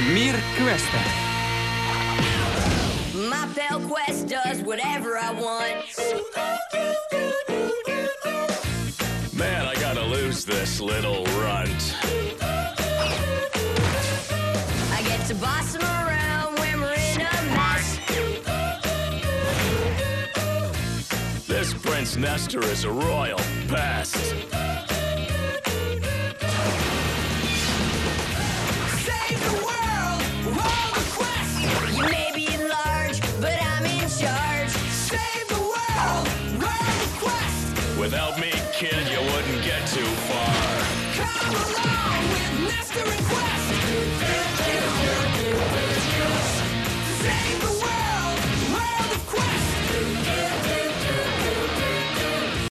Mir Questa. My pal Quest does whatever I want. Man, I gotta lose this little runt. I get to boss him around when we're in a mess. This Prince Nestor is a royal pest. Save the world, roll the quest. You may be large, but I'm in charge. Save the world, roll the quest. Without me, kid, you wouldn't get too far. Come along with Nestor and Quest.